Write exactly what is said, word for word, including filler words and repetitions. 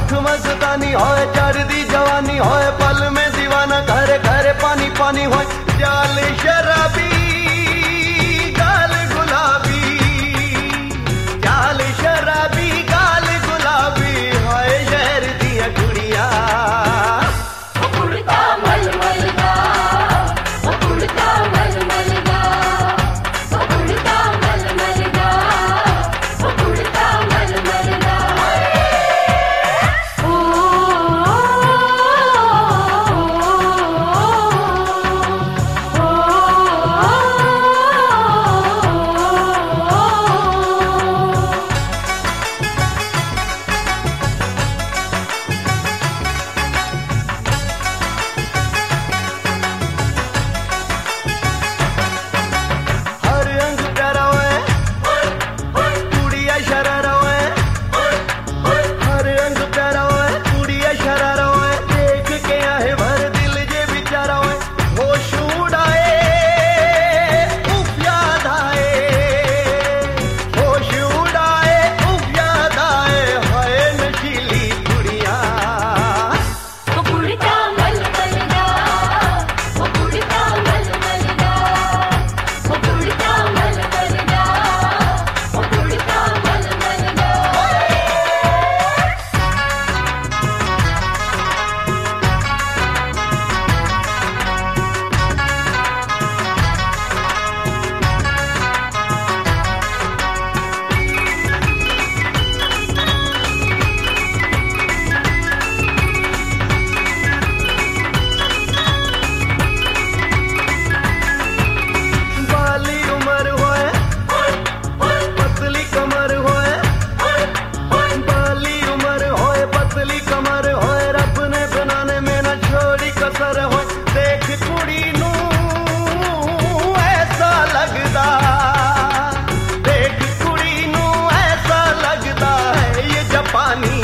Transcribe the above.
आंख मस्तानी होए, चढ़दी जवानी होए, पल में दीवाना, घरे घरे पानी पानी होए, जाल शराबी गाल गुलाबी, जाल शराबी गाल गुलाबी होए शहर दिया कुड़िया। कुड़ता मलमल दा, कुड़ता मलमल दा, कुड़ता मलमल दा, कुड़ता मलमल दा। ओ हर अंग प्यारा होए, कुड़िया शरारा होए, हर अंग प्यारा होए, कुड़िया शरारा होए, देख के आहे भर दिल जे बिचारा होए, होश उड़ाए उफ याद आए, होश उड़ाए उफ याद आए, हाय नशीली कुड़िया। कुड़ता मलमल दा, कुड़ता मलमल दा, कुड़ता मलमल दा, कुड़ता मलमल दा। बाली उम्र होए, पतली कमर होए, बाली उम्र होए, पतली कमर होए, रब ने बनाने में न छोड़ी कसर होए, देख कुड़ी नू ऐसा लगदा, देख कुड़ी नू ऐसा लगदा है ये जापानी